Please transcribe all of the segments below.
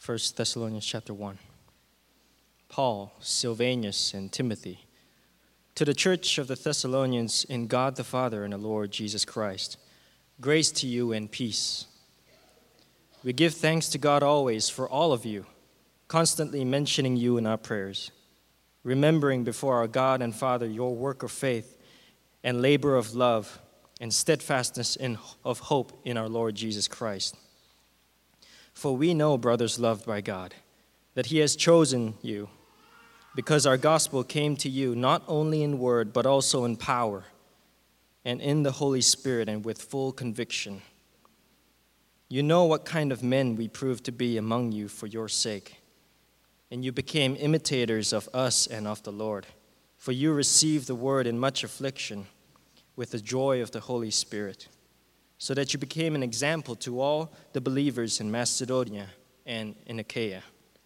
1 Thessalonians chapter 1. Paul, Silvanus, and Timothy, to the church of the Thessalonians in God the Father and the Lord Jesus Christ, grace to you and peace. We give thanks to God always for all of you, constantly mentioning you in our prayers, remembering before our God and Father your work of faith and labor of love and steadfastness of hope in our Lord Jesus Christ. For we know, brothers loved by God, that he has chosen you, because our gospel came to you not only in word, but also in power, and in the Holy Spirit, and with full conviction. You know what kind of men we proved to be among you for your sake, and you became imitators of us and of the Lord, for you received the word in much affliction, with the joy of the Holy Spirit, so that you became an example to all the believers in Macedonia and in Achaia.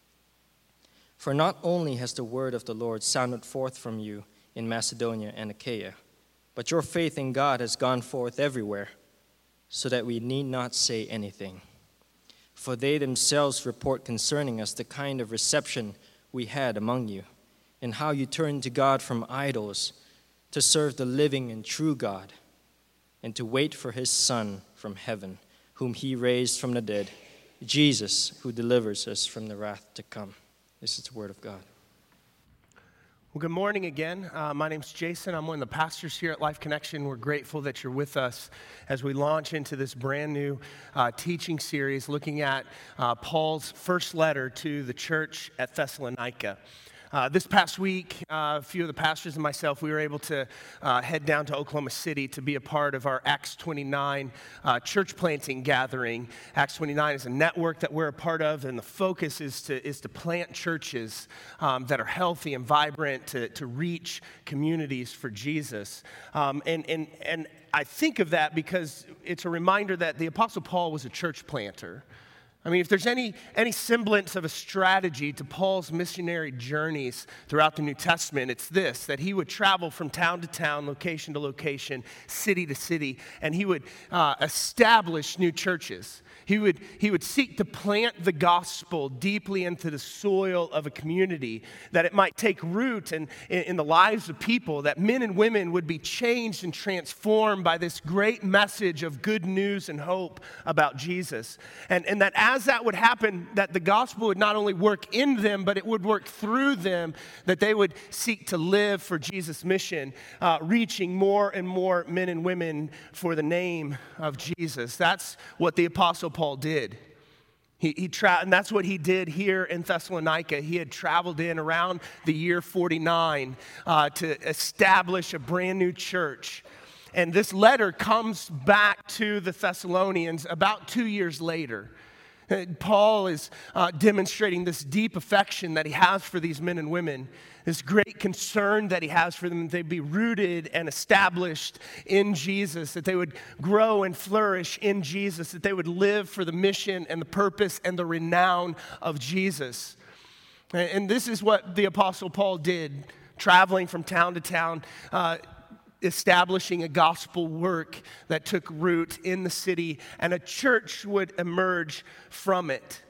For not only has the word of the Lord sounded forth from you in Macedonia and Achaia, but your faith in God has gone forth everywhere, so that we need not say anything. For they themselves report concerning us the kind of reception we had among you, and how you turned to God from idols to serve the living and true God, and to wait for his Son from heaven, whom he raised from the dead, Jesus, who delivers us from the wrath to come. This is the word of God. Well, good morning again. My name's Jason. I'm one of the pastors here at Life Connection. We're grateful that you're with us as we launch into this brand new teaching series looking at Paul's first letter to the church at Thessalonica. This past week, a few of the pastors and myself, we were able to head down to Oklahoma City to be a part of our Acts 29 church planting gathering. Acts 29 is a network that we're a part of, and the focus is to plant churches that are healthy and vibrant, to reach communities for Jesus. And I think of that because it's a reminder that the Apostle Paul was a church planter. I mean, if there's any semblance of a strategy to Paul's missionary journeys throughout the New Testament, it's this, that he would travel from town to town, location to location, city to city, and he would establish new churches. He would seek to plant the gospel deeply into the soil of a community, that it might take root in the lives of people, that men and women would be changed and transformed by this great message of good news and hope about Jesus. And that as that would happen, that the gospel would not only work in them, but it would work through them, that they would seek to live for Jesus' mission, reaching more and more men and women for the name of Jesus. That's what the Apostle Paul did. And that's what he did here in Thessalonica. He had traveled in around the year 49 to establish a brand new church. And this letter comes back to the Thessalonians about 2 years later. Paul is demonstrating this deep affection that he has for these men and women, this great concern that he has for them, that they'd be rooted and established in Jesus, that they would grow and flourish in Jesus, that they would live for the mission and the purpose and the renown of Jesus. And this is what the Apostle Paul did, traveling from town to town, establishing a gospel work that took root in the city, and a church would emerge from it.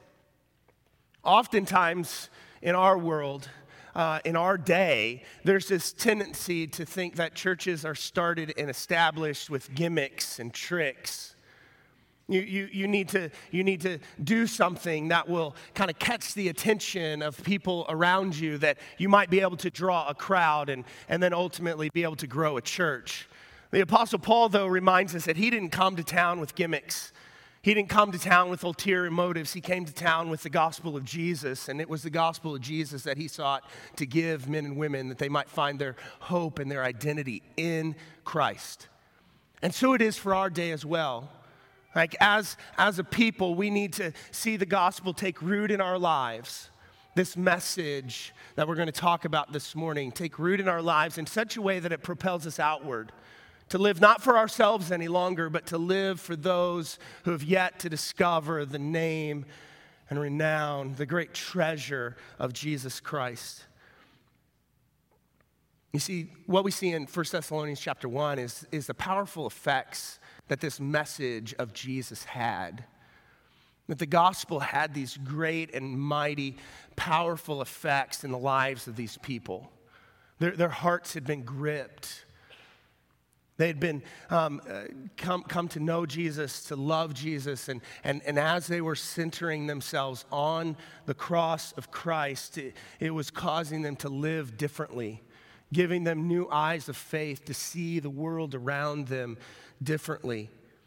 Oftentimes in our world, in our day, there's this tendency to think that churches are started and established with gimmicks and tricks. You need to do something that will kind of catch the attention of people around you, that you might be able to draw a crowd and then ultimately be able to grow a church. The Apostle Paul, though, reminds us that he didn't come to town with gimmicks. He didn't come to town with ulterior motives. He came to town with the gospel of Jesus, and it was the gospel of Jesus that he sought to give men and women, that they might find their hope and their identity in Christ. And so it is for our day as well. Like as a people, we need to see the gospel take root in our lives. This message that we're going to talk about this morning take root in our lives in such a way that it propels us outward, to live not for ourselves any longer, but to live for those who have yet to discover the name and renown, the great treasure of Jesus Christ. You see, what we see in 1 Thessalonians chapter 1 is the powerful effects that this message of Jesus had. That the gospel had these great and mighty, powerful effects in the lives of these people. Their hearts had been gripped. They had been come to know Jesus, to love Jesus, and as they were centering themselves on the cross of Christ, it was causing them to live differently, giving them new eyes of faith to see the world around them differently.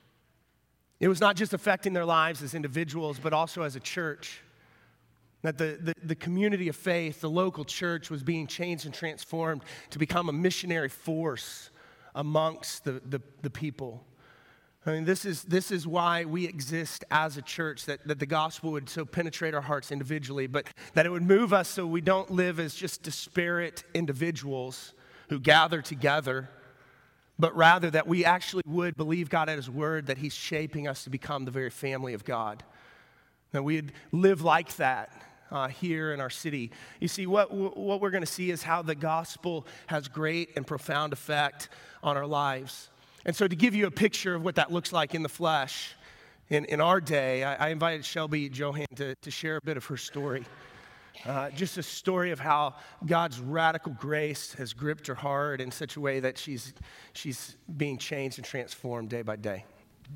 It was not just affecting their lives as individuals, but also as a church. That the community of faith, the local church, was being changed and transformed to become a missionary force amongst the people. I mean, this is why we exist as a church, that the gospel would so penetrate our hearts individually, but that it would move us so we don't live as just disparate individuals who gather together, but rather that we actually would believe God at His word, that He's shaping us to become the very family of God. That we'd live like that here in our city. You see, what we're going to see is how the gospel has great and profound effect on our lives. And so to give you a picture of what that looks like in the flesh, in our day, I invited Shelby Johan to share a bit of her story. Just a story of how God's radical grace has gripped her heart in such a way that she's being changed and transformed day by day.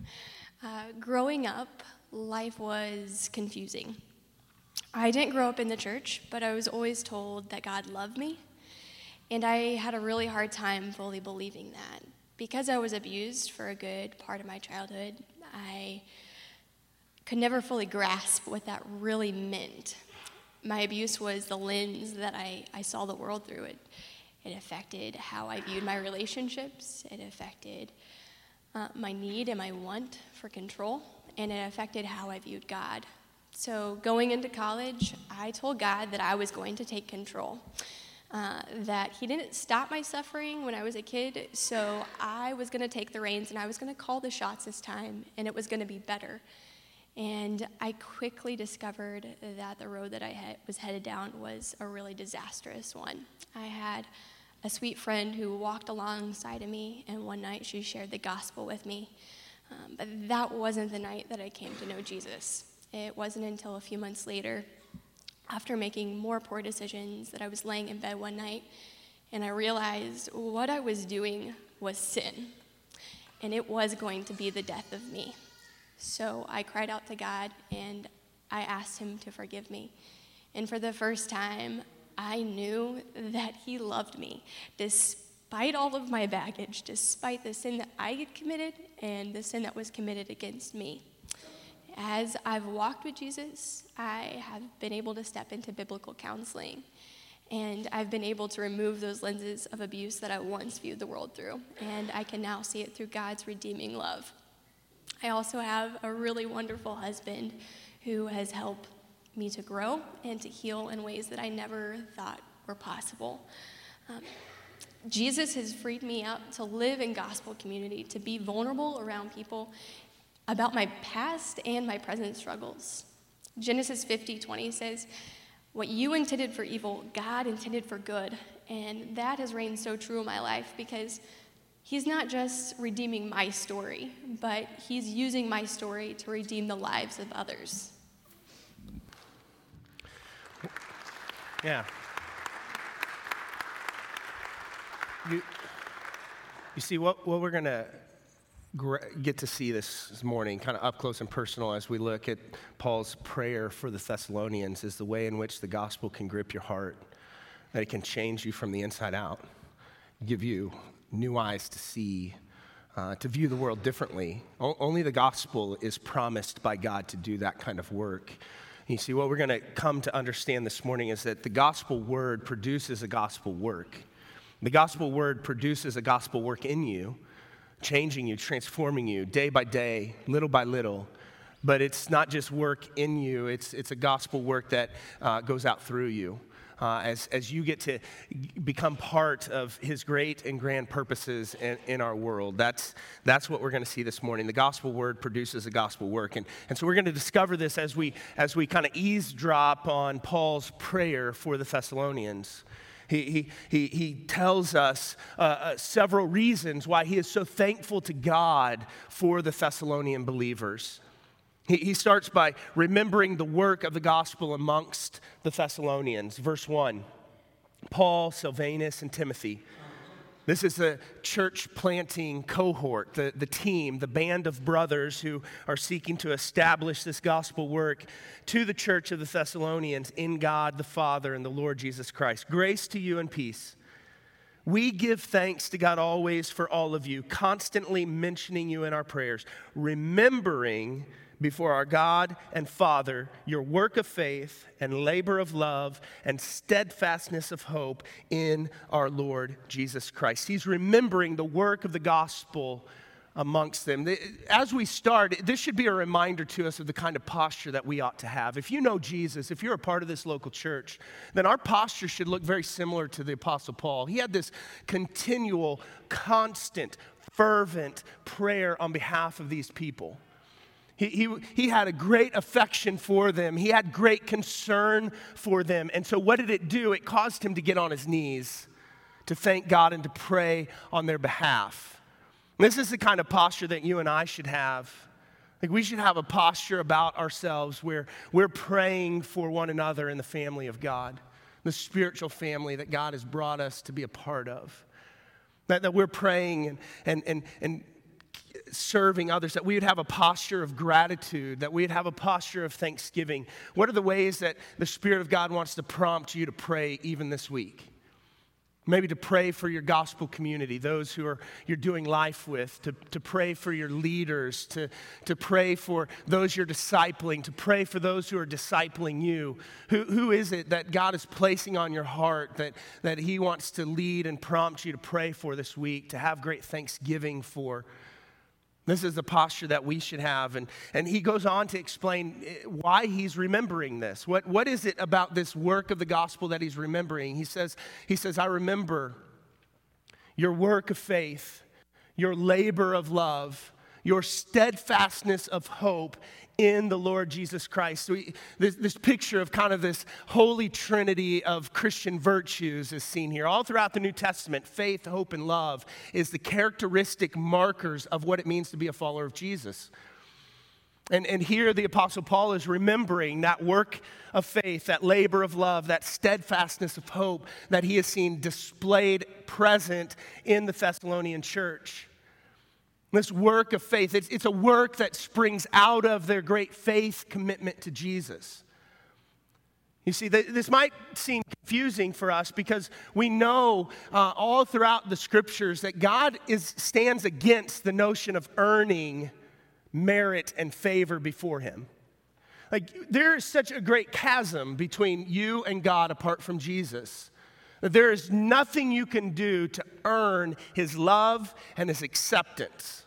Growing up, life was confusing. I didn't grow up in the church, but I was always told that God loved me, and I had a really hard time fully believing that. Because I was abused for a good part of my childhood, I could never fully grasp what that really meant. My abuse was the lens that I saw the world through. It affected how I viewed my relationships. It affected my need and my want for control, and it affected how I viewed God. So going into college, I told God that I was going to take control, that He didn't stop my suffering when I was a kid, so I was going to take the reins and I was going to call the shots this time, and it was going to be better. And I quickly discovered that the road that I was headed down was a really disastrous one. I had a sweet friend who walked alongside of me, and one night she shared the gospel with me. But that wasn't the night that I came to know Jesus. It wasn't until a few months later, after making more poor decisions, that I was laying in bed one night, and I realized what I was doing was sin, and it was going to be the death of me. So I cried out to God, and I asked Him to forgive me. And for the first time, I knew that He loved me, despite all of my baggage, despite the sin that I had committed and the sin that was committed against me. As I've walked with Jesus, I have been able to step into biblical counseling, and I've been able to remove those lenses of abuse that I once viewed the world through, and I can now see it through God's redeeming love. I also have a really wonderful husband who has helped me to grow and to heal in ways that I never thought were possible. Jesus has freed me up to live in gospel community, to be vulnerable around people about my past and my present struggles. Genesis 50:20 says, "What you intended for evil, God intended for good." And that has reigned so true in my life because He's not just redeeming my story, but He's using my story to redeem the lives of others. Yeah. You see, what we're going to get to see this morning, kind of up close and personal, as we look at Paul's prayer for the Thessalonians, is the way in which the gospel can grip your heart, that it can change you from the inside out, give you new eyes to see, to view the world differently. Only the gospel is promised by God to do that kind of work. You see, what we're going to come to understand this morning is that the gospel word produces a gospel work. The gospel word produces a gospel work in you, changing you, transforming you day by day, little by little. But it's not just work in you, it's a gospel work that goes out through you. As you get to become part of His great and grand purposes in our world. That's what we're going to see this morning. The gospel word produces a gospel work. And so we're going to discover this as we kind of eavesdrop on Paul's prayer for the Thessalonians. He tells us several reasons why he is so thankful to God for the Thessalonian believers. He starts by remembering the work of the gospel amongst the Thessalonians. Verse 1, Paul, Silvanus, and Timothy. This is a church planting cohort, the team, the band of brothers who are seeking to establish this gospel work to the church of the Thessalonians in God the Father and the Lord Jesus Christ. Grace to you and peace. We give thanks to God always for all of you, constantly mentioning you in our prayers, remembering before our God and Father your work of faith and labor of love and steadfastness of hope in our Lord Jesus Christ. He's remembering the work of the gospel amongst them. As we start, this should be a reminder to us of the kind of posture that we ought to have. If you know Jesus, if you're a part of this local church, then our posture should look very similar to the Apostle Paul. He had this continual, constant, fervent prayer on behalf of these people. He had a great affection for them. He had great concern for them. And so what did it do? It caused him to get on his knees to thank God and to pray on their behalf. This is the kind of posture that you and I should have. Like, we should have a posture about ourselves where we're praying for one another in the family of God, the spiritual family that God has brought us to be a part of. That we're praying and serving others, that we would have a posture of gratitude, that we would have a posture of thanksgiving. What are the ways that the Spirit of God wants to prompt you to pray even this week? Maybe to pray for your gospel community, those who you're doing life with, to pray for your leaders, to pray for those you're discipling, to pray for those who are discipling you. Who is it that God is placing on your heart that He wants to lead and prompt you to pray for this week, to have great thanksgiving for? This is the posture that we should have. And he goes on to explain why he's remembering this. What is it about this work of the gospel that he's remembering? He says, I remember your work of faith, your labor of love, your steadfastness of hope in the Lord Jesus Christ. So this picture of kind of this holy trinity of Christian virtues is seen here. All throughout the New Testament, faith, hope, and love is the characteristic markers of what it means to be a follower of Jesus. And here the Apostle Paul is remembering that work of faith, that labor of love, that steadfastness of hope that he has seen displayed present in the Thessalonian church. This work of faith, it's a work that springs out of their great faith commitment to Jesus. You see, this might seem confusing for us because we know all throughout the scriptures that God stands against the notion of earning merit and favor before Him. Like, there is such a great chasm between you and God apart from Jesus. There is nothing you can do to earn His love and His acceptance.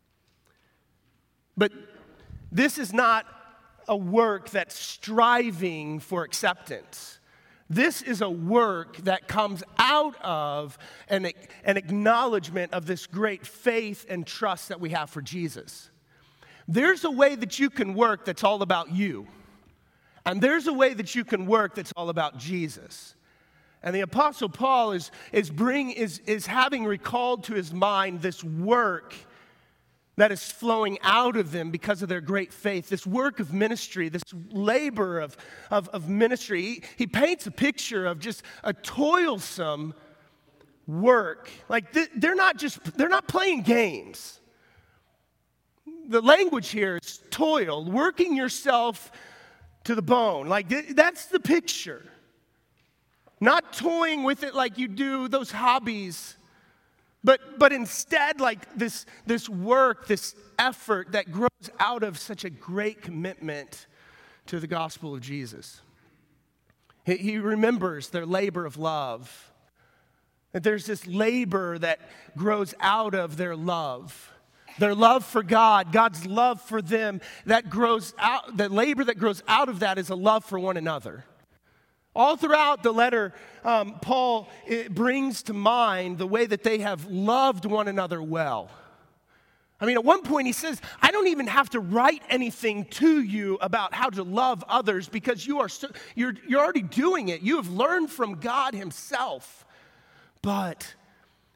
But this is not a work that's striving for acceptance. This is a work that comes out of an acknowledgement of this great faith and trust that we have for Jesus. There's a way that you can work that's all about you. And there's a way that you can work that's all about Jesus. And the Apostle Paul is having recalled to his mind this work that is flowing out of them because of their great faith, this work of ministry, this labor of ministry. He paints a picture of just a toilsome work. Like, they're not playing games. The language here is toil, working yourself to the bone. Like, that's the picture. Not toying with it like you do those hobbies, but instead like this work, this effort that grows out of such a great commitment to the gospel of Jesus. He remembers their labor of love. That there's this labor that grows out of their love for God, God's love for them, that grows out. The labor that grows out of that is a love for one another. All throughout the letter, Paul brings to mind the way that they have loved one another well. I mean, at one point he says, I don't even have to write anything to you about how to love others because you're already doing it. You have learned from God Himself. But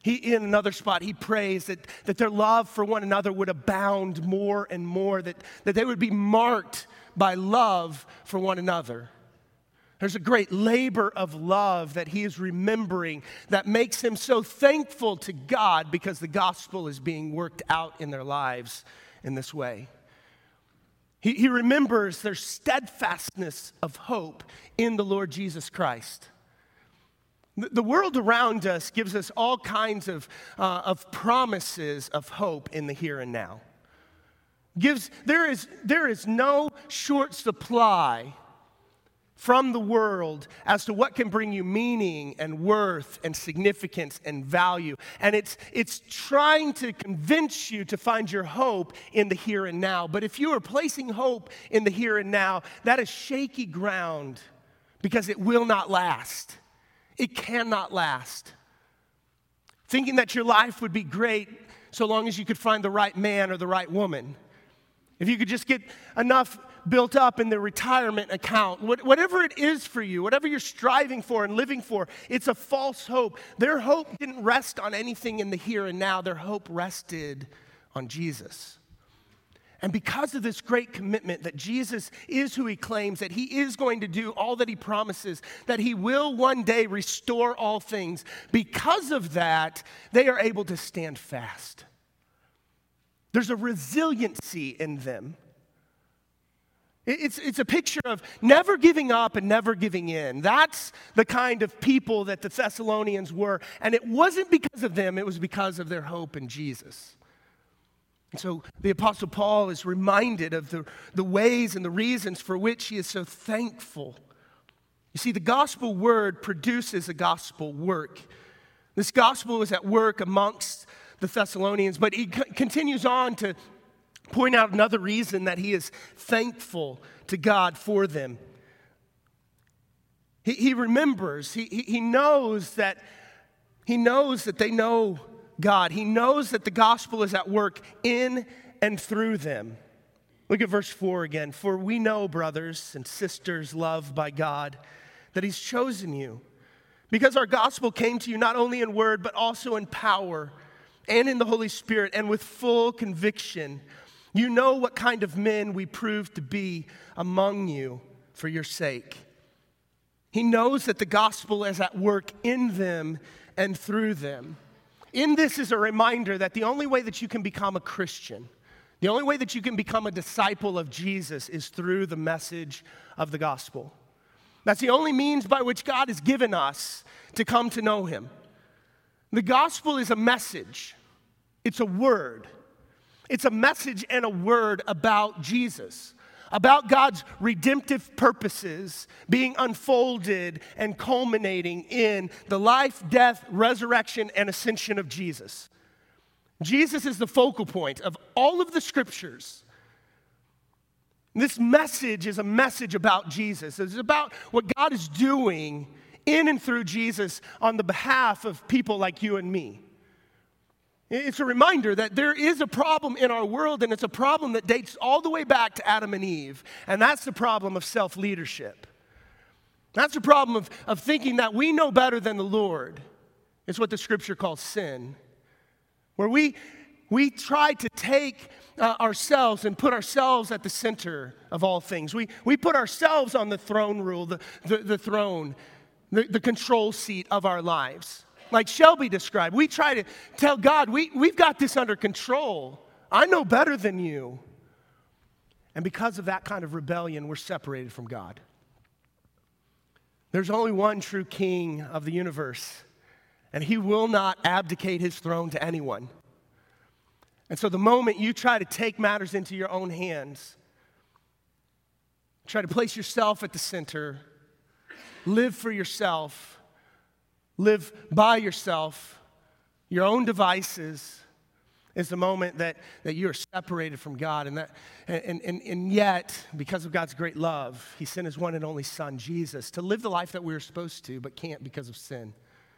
In another spot, he prays that their love for one another would abound more and more, that they would be marked by love for one another. There's a great labor of love that he is remembering that makes him so thankful to God because the gospel is being worked out in their lives in this way. He remembers their steadfastness of hope in the Lord Jesus Christ. The world around us gives us all kinds of promises of hope in the here and now. There is no short supply from the world as to what can bring you meaning and worth and significance and value. And it's trying to convince you to find your hope in the here and now. But if you are placing hope in the here and now, that is shaky ground because it will not last. It cannot last. Thinking that your life would be great so long as you could find the right man or the right woman. If you could just get enough built up in the retirement account, whatever it is for you, whatever you're striving for and living for, it's a false hope. Their hope didn't rest on anything in the here and now. Their hope rested on Jesus. And because of this great commitment that Jesus is who he claims, that he is going to do all that he promises, that he will one day restore all things, because of that, they are able to stand fast. There's a resiliency in them. It's a picture of never giving up and never giving in. That's the kind of people that the Thessalonians were. And it wasn't because of them, it was because of their hope in Jesus. And so the Apostle Paul is reminded of the ways and the reasons for which he is so thankful. You see, the gospel word produces a gospel work. This gospel is at work amongst the Thessalonians, but he continues on to point out another reason that he is thankful to God for them. He remembers, he knows that they know God. He knows that the gospel is at work in and through them. Look at verse 4 again. For we know, brothers and sisters loved by God, that he's chosen you, because our gospel came to you not only in word, but also in power and in the Holy Spirit and with full conviction. You know what kind of men we proved to be among you for your sake. He knows that the gospel is at work in them and through them. In this is a reminder that the only way that you can become a Christian, the only way that you can become a disciple of Jesus is through the message of the gospel. That's the only means by which God has given us to come to know him. The gospel is a message. It's a word. It's a message and a word about Jesus, about God's redemptive purposes being unfolded and culminating in the life, death, resurrection, and ascension of Jesus. Jesus is the focal point of all of the scriptures. This message is a message about Jesus. It's about what God is doing in and through Jesus on the behalf of people like you and me. It's a reminder that there is a problem in our world, and it's a problem that dates all the way back to Adam and Eve, and that's the problem of self-leadership. That's the problem of thinking that we know better than the Lord. It's what the scripture calls sin, where we try to take ourselves and put ourselves at the center of all things. We put ourselves on the throne rule, the throne, the control seat of our lives. Like Shelby described, we try to tell God, we've got this under control. I know better than you. And because of that kind of rebellion, we're separated from God. There's only one true king of the universe, and he will not abdicate his throne to anyone. And so the moment you try to take matters into your own hands, try to place yourself at the center, live for yourself, live by yourself, your own devices, is the moment that you are separated from God. And yet, because of God's great love, he sent his one and only son, Jesus, to live the life that we were supposed to, but can't because of sin.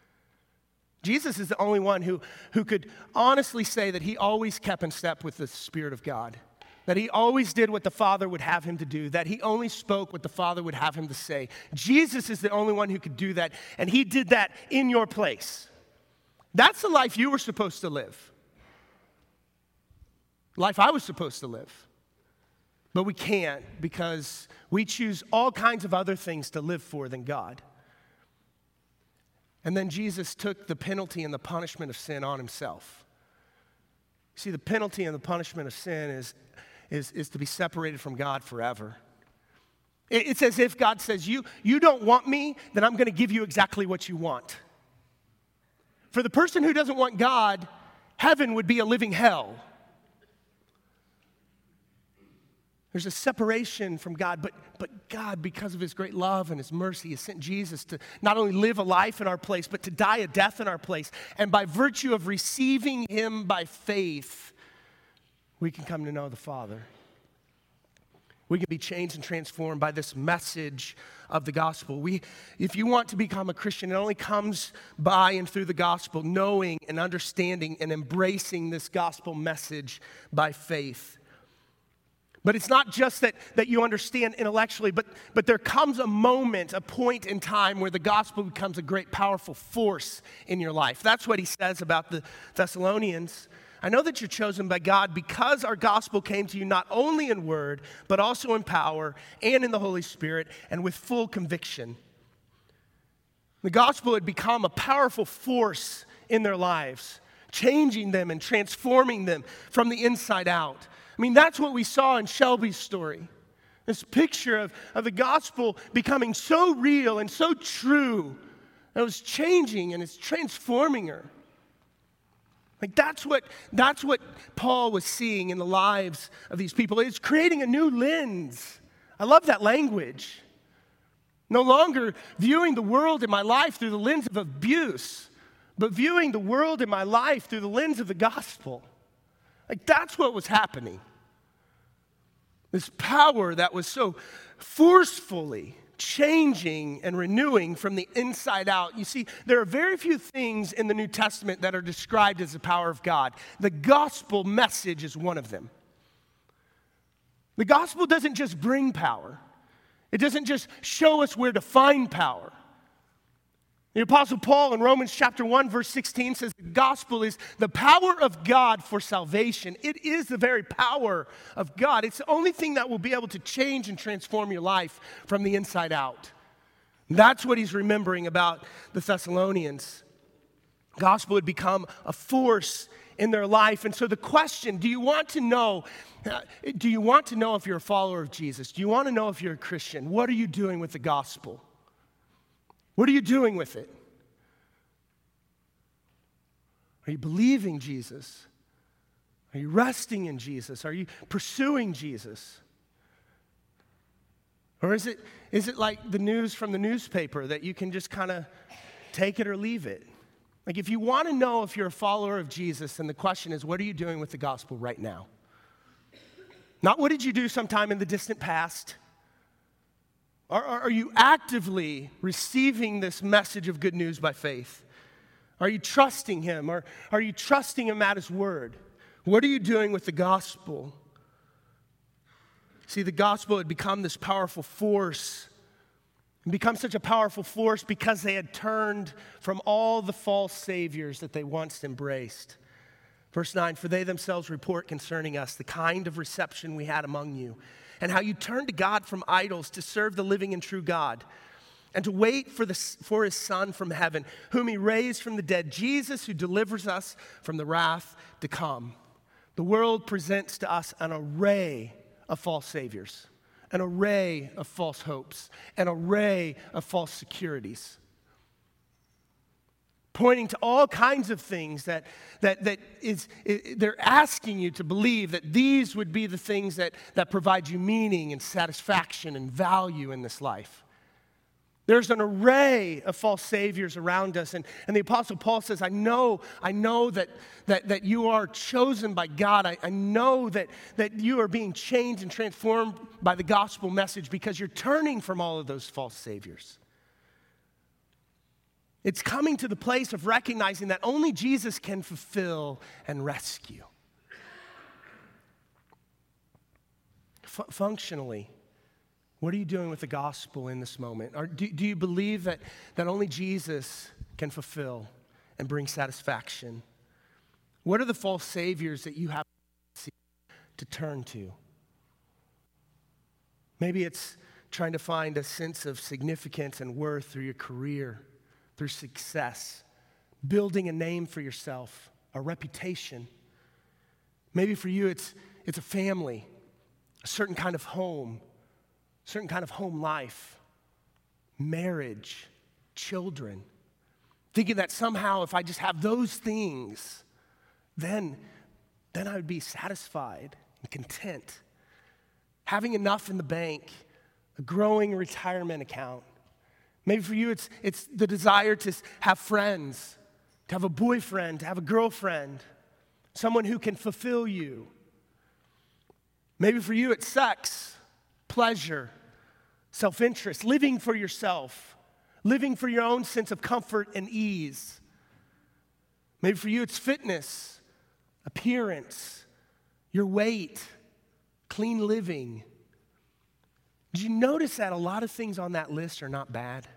Jesus is the only one who could honestly say that he always kept in step with the Spirit of God, that he always did what the Father would have him to do, that he only spoke what the Father would have him to say. Jesus is the only one who could do that, and he did that in your place. That's the life you were supposed to live. Life I was supposed to live. But we can't because we choose all kinds of other things to live for than God. And then Jesus took the penalty and the punishment of sin on himself. See, the penalty and the punishment of sin is to be separated from God forever. It's as if God says, you don't want me, then I'm going to give you exactly what you want. For the person who doesn't want God, heaven would be a living hell. There's a separation from God, but God, because of his great love and his mercy, has sent Jesus to not only live a life in our place, but to die a death in our place. And by virtue of receiving him by faith, we can come to know the Father. We can be changed and transformed by this message of the gospel. If you want to become a Christian, it only comes by and through the gospel, knowing and understanding and embracing this gospel message by faith. But it's not just that you understand intellectually, but there comes a moment, a point in time where the gospel becomes a great, powerful force in your life. That's what he says about the Thessalonians. I know that you're chosen by God because our gospel came to you not only in word, but also in power and in the Holy Spirit and with full conviction. The gospel had become a powerful force in their lives, changing them and transforming them from the inside out. I mean, that's what we saw in Shelby's story. This picture of the gospel becoming so real and so true. It was changing and it's transforming her. Like that's what Paul was seeing in the lives of these people. It's creating a new lens. I love that language. No longer viewing the world in my life through the lens of abuse, but viewing the world in my life through the lens of the gospel. Like that's what was happening. This power that was so forcefully changing and renewing from the inside out. You see, there are very few things in the New Testament that are described as the power of God. The gospel message is one of them. The gospel doesn't just bring power. It doesn't just show us where to find power. The Apostle Paul in Romans chapter 1, verse 16 says the gospel is the power of God for salvation. It is the very power of God. It's the only thing that will be able to change and transform your life from the inside out. That's what he's remembering about the Thessalonians. Gospel had become a force in their life. And so the question, do you want to know if you're a follower of Jesus? Do you want to know if you're a Christian? What are you doing with the gospel? What are you doing with it? Are you believing Jesus? Are you resting in Jesus? Are you pursuing Jesus? Or is it like the news from the newspaper that you can just kind of take it or leave it? Like if you want to know if you're a follower of Jesus, then the question is, what are you doing with the gospel right now? Not what did you do sometime in the distant past? Are you actively receiving this message of good news by faith? Are you trusting him? Or are you trusting him at his word? What are you doing with the gospel? See, the gospel had become this powerful force. It become such a powerful force because they had turned from all the false saviors that they once embraced. Verse 9, for they themselves report concerning us the kind of reception we had among you, and how you turned to God from idols to serve the living and true God, and to wait for his Son from heaven, whom he raised from the dead, Jesus, who delivers us from the wrath to come. The world presents to us an array of false saviors, an array of false hopes, an array of false securities, pointing to all kinds of things that they're asking you to believe that these would be the things that provide you meaning and satisfaction and value in this life. There's an array of false saviors around us, and the Apostle Paul says, I know that you are chosen by God. I know that you are being changed and transformed by the gospel message because you're turning from all of those false saviors. It's coming to the place of recognizing that only Jesus can fulfill and rescue. Functionally, what are you doing with the gospel in this moment? Or do you believe that only Jesus can fulfill and bring satisfaction? What are the false saviors that you have to turn to? Maybe it's trying to find a sense of significance and worth through your career, through success, building a name for yourself, a reputation. Maybe for you it's a family, a certain kind of home, certain kind of home life, marriage, children. Thinking that somehow if I just have those things, then I would be satisfied and content. Having enough in the bank, a growing retirement account. Maybe for you it's the desire to have friends, to have a boyfriend, to have a girlfriend, someone who can fulfill you. Maybe for you it's sex, pleasure, self-interest, living for yourself, living for your own sense of comfort and ease. Maybe for you it's fitness, appearance, your weight, clean living. Did you notice that a lot of things on that list are not bad?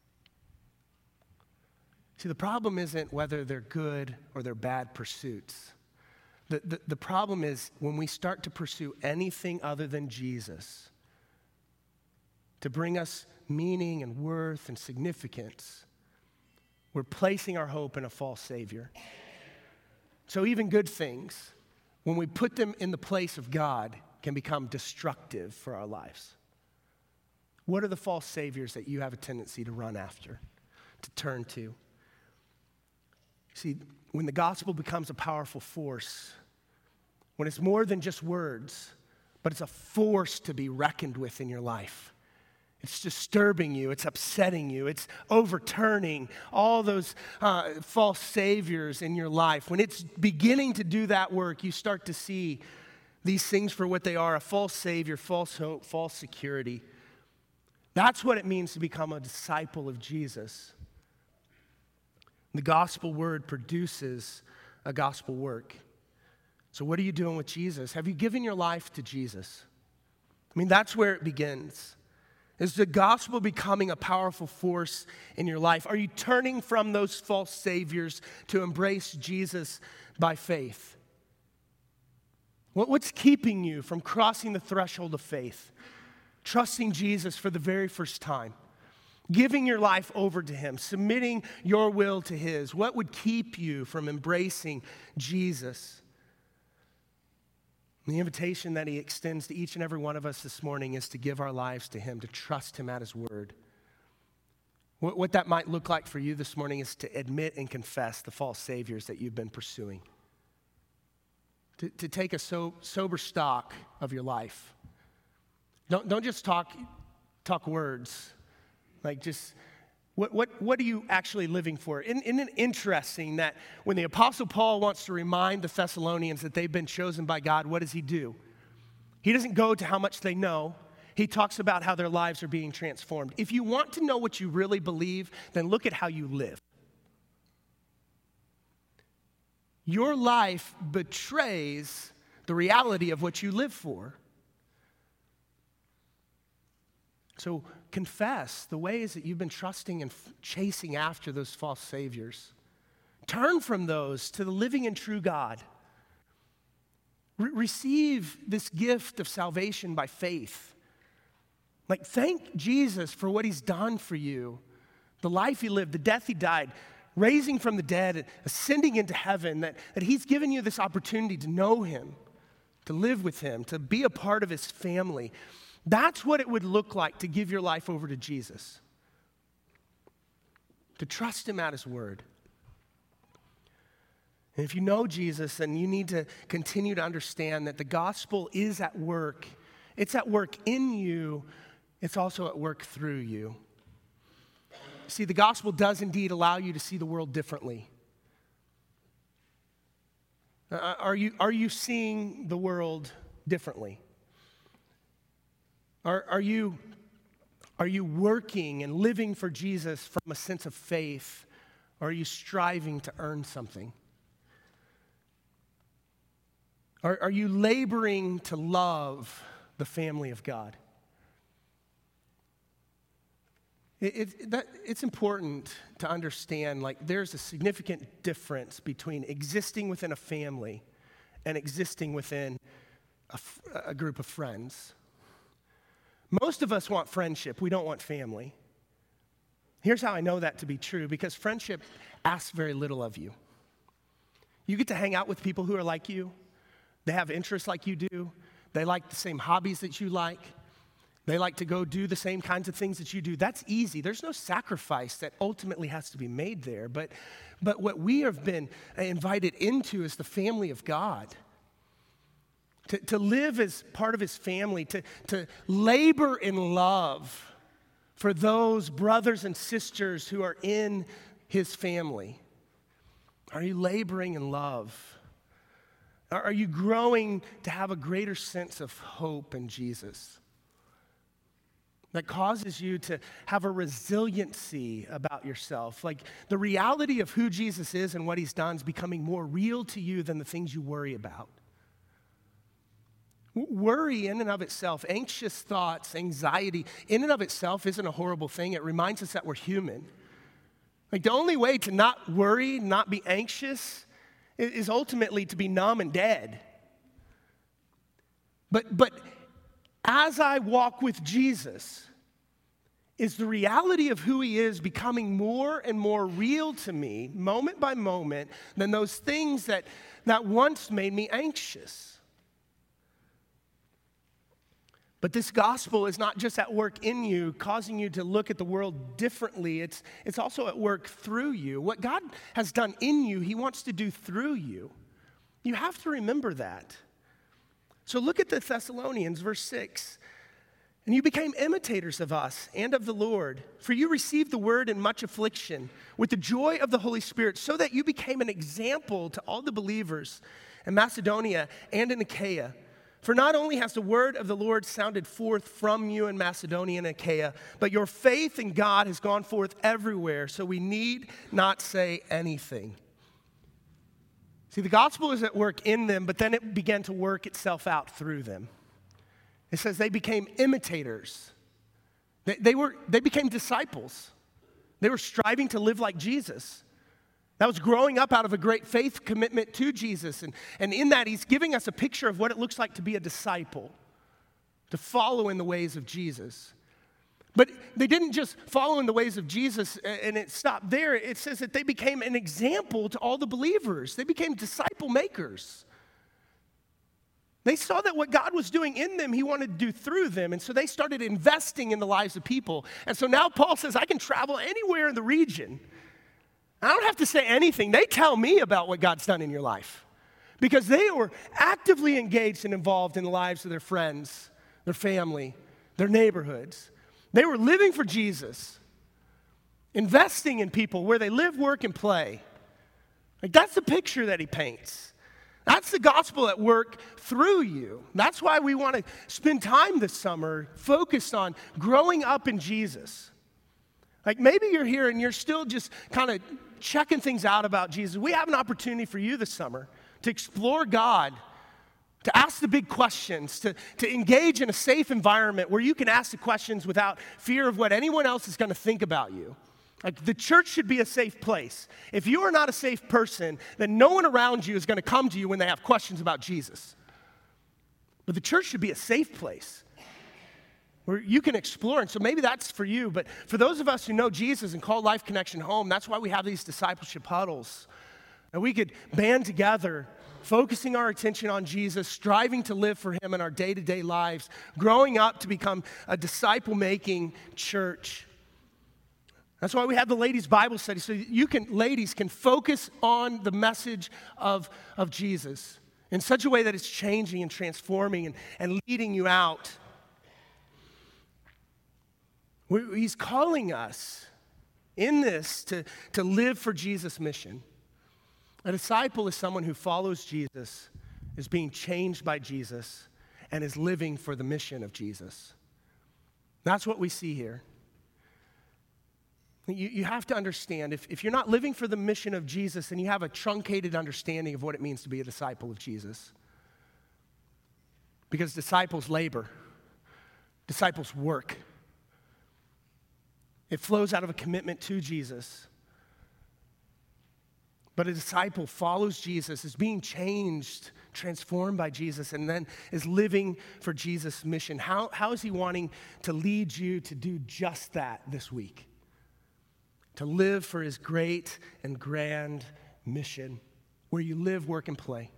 See, the problem isn't whether they're good or they're bad pursuits. The problem is when we start to pursue anything other than Jesus to bring us meaning and worth and significance, we're placing our hope in a false savior. So even good things, when we put them in the place of God, can become destructive for our lives. What are the false saviors that you have a tendency to run after, to turn to? See, when the gospel becomes a powerful force, when it's more than just words, but it's a force to be reckoned with in your life, it's disturbing you, it's upsetting you, it's overturning all those false saviors in your life. When it's beginning to do that work, you start to see these things for what they are: a false savior, false hope, false security. That's what it means to become a disciple of Jesus. The gospel word produces a gospel work. So what are you doing with Jesus? Have you given your life to Jesus? I mean, that's where it begins. Is the gospel becoming a powerful force in your life? Are you turning from those false saviors to embrace Jesus by faith? What's keeping you from crossing the threshold of faith? Trusting Jesus for the very first time, giving your life over to him, submitting your will to his. What would keep you from embracing Jesus? The invitation that he extends to each and every one of us this morning is to give our lives to him, to trust him at his word. What that might look like for you this morning is to admit and confess the false saviors that you've been pursuing. To take a sober stock of your life. Don't just talk words. Like just, what are you actually living for? Isn't it interesting that when the Apostle Paul wants to remind the Thessalonians that they've been chosen by God, what does he do? He doesn't go to how much they know. He talks about how their lives are being transformed. If you want to know what you really believe, then look at how you live. Your life betrays the reality of what you live for. So confess the ways that you've been trusting and chasing after those false saviors. Turn from those to the living and true God. Receive this gift of salvation by faith. Like, thank Jesus for what he's done for you. The life he lived, the death he died, raising from the dead, ascending into heaven, that he's given you this opportunity to know him, to live with him, to be a part of his family. That's what it would look like to give your life over to Jesus. To trust him at his word. And if you know Jesus, then you need to continue to understand that the gospel is at work. It's at work in you. It's also at work through you. See, the gospel does indeed allow you to see the world differently. Are you seeing the world differently? Are you working and living for Jesus from a sense of faith, or are you striving to earn something? Are you laboring to love the family of God? It's important to understand, like, there's a significant difference between existing within a family and existing within a group of friends. Most of us want friendship. We don't want family. Here's how I know that to be true, because friendship asks very little of you. You get to hang out with people who are like you. They have interests like you do. They like the same hobbies that you like. They like to go do the same kinds of things that you do. That's easy. There's no sacrifice that ultimately has to be made there. But what we have been invited into is the family of God. To live as part of his family, to labor in love for those brothers and sisters who are in his family. Are you laboring in love? Are you growing to have a greater sense of hope in Jesus that causes you to have a resiliency about yourself? Like, the reality of who Jesus is and what he's done is becoming more real to you than the things you worry about. Worry in and of itself, anxious thoughts, anxiety, in and of itself isn't a horrible thing. It reminds us that we're human. Like, the only way to not worry, not be anxious, is ultimately to be numb and dead. But as I walk with Jesus, is the reality of who he is becoming more and more real to me, moment by moment, than those things that once made me anxious. But this gospel is not just at work in you, causing you to look at the world differently. It's also at work through you. What God has done in you, he wants to do through you. You have to remember that. So look at the Thessalonians, verse 6. And you became imitators of us and of the Lord, for you received the word in much affliction with the joy of the Holy Spirit, so that you became an example to all the believers in Macedonia and in Achaia. For not only has the word of the Lord sounded forth from you in Macedonia and Achaia, but your faith in God has gone forth everywhere, so we need not say anything. See, the gospel is at work in them, but then it began to work itself out through them. It says they became imitators. They became disciples. They were striving to live like Jesus. That was growing up out of a great faith commitment to Jesus. And in that, he's giving us a picture of what it looks like to be a disciple, to follow in the ways of Jesus. But they didn't just follow in the ways of Jesus and it stopped there. It says that they became an example to all the believers. They became disciple makers. They saw that what God was doing in them, he wanted to do through them. And so they started investing in the lives of people. And so now Paul says, I can travel anywhere in the region. I don't have to say anything. They tell me about what God's done in your life because they were actively engaged and involved in the lives of their friends, their family, their neighborhoods. They were living for Jesus, investing in people where they live, work, and play. Like, that's the picture that he paints. That's the gospel at work through you. That's why we want to spend time this summer focused on growing up in Jesus. Like, maybe you're here and you're still just kind of checking things out about Jesus. We have an opportunity for you this summer to explore God, to ask the big questions, to engage in a safe environment where you can ask the questions without fear of what anyone else is going to think about you. Like, the church should be a safe place. If you are not a safe person, then no one around you is going to come to you when they have questions about Jesus. But the church should be a safe place where you can explore. And so maybe that's for you. But for those of us who know Jesus and call Life Connection home, that's why we have these discipleship huddles. And we could band together, focusing our attention on Jesus, striving to live for him in our day-to-day lives, growing up to become a disciple-making church. That's why we have the ladies' Bible study, so ladies can focus on the message of Jesus in such a way that it's changing and transforming and leading you out. He's calling us in this to live for Jesus' mission. A disciple is someone who follows Jesus, is being changed by Jesus, and is living for the mission of Jesus. That's what we see here. You have to understand, if you're not living for the mission of Jesus, then you have a truncated understanding of what it means to be a disciple of Jesus. Because disciples labor, disciples work. It flows out of a commitment to Jesus. But a disciple follows Jesus, is being changed, transformed by Jesus, and then is living for Jesus' mission. How is he wanting to lead you to do just that this week? To live for his great and grand mission, where you live, work, and play.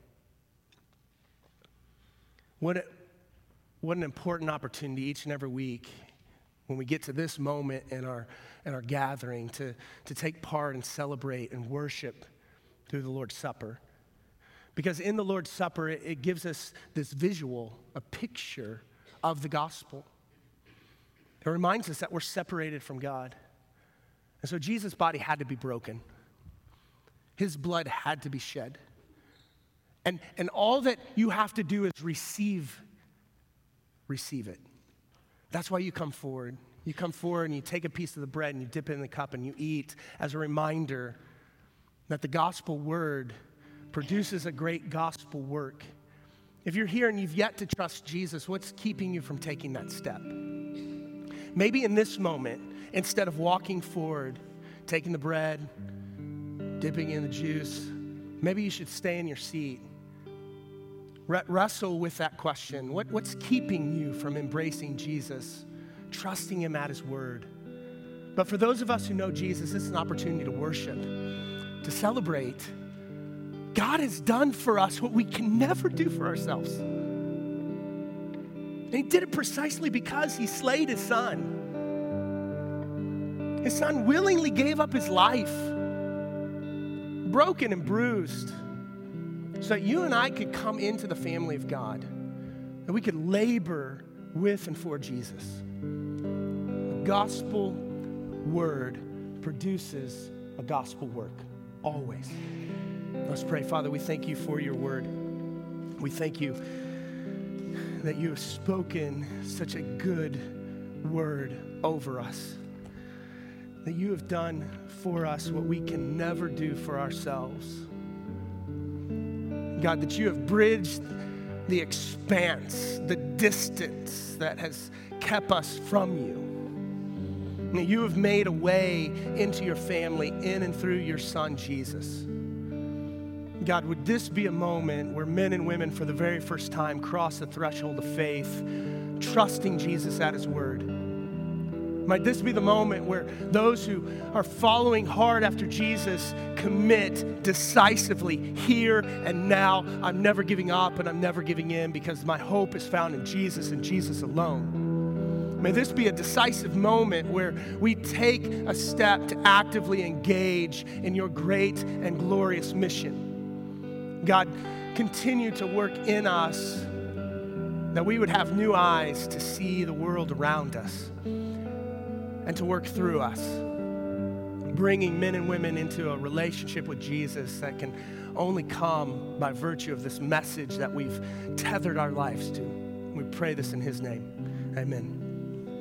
What an important opportunity each and every week when we get to this moment in our gathering to take part and celebrate and worship through the Lord's Supper. Because in the Lord's Supper, it gives us this visual, a picture of the gospel. It reminds us that we're separated from God. And so Jesus' body had to be broken. His blood had to be shed. And all that you have to do is receive it. That's why you come forward. You come forward and you take a piece of the bread and you dip it in the cup and you eat as a reminder that the gospel word produces a great gospel work. If you're here and you've yet to trust Jesus, what's keeping you from taking that step? Maybe in this moment, instead of walking forward, taking the bread, dipping in the juice, maybe you should stay in your seat. Wrestle with that question. What's keeping you from embracing Jesus, trusting him at his word? But for those of us who know Jesus, this is an opportunity to worship, to celebrate. God has done for us what we can never do for ourselves. And he did it precisely because he slayed his son. His son willingly gave up his life, broken and bruised, so that you and I could come into the family of God, that we could labor with and for Jesus. The gospel word produces a gospel work, always. Let's pray. Father, we thank you for your word. We thank you that you have spoken such a good word over us, that you have done for us what we can never do for ourselves. God, that you have bridged the expanse, the distance that has kept us from you. And that you have made a way into your family in and through your son, Jesus. God, would this be a moment where men and women for the very first time cross the threshold of faith, trusting Jesus at his word? Might this be the moment where those who are following hard after Jesus commit decisively here and now. I'm never giving up and I'm never giving in because my hope is found in Jesus and Jesus alone. May this be a decisive moment where we take a step to actively engage in your great and glorious mission. God, continue to work in us that we would have new eyes to see the world around us and to work through us, bringing men and women into a relationship with Jesus that can only come by virtue of this message that we've tethered our lives to. We pray this in his name. Amen.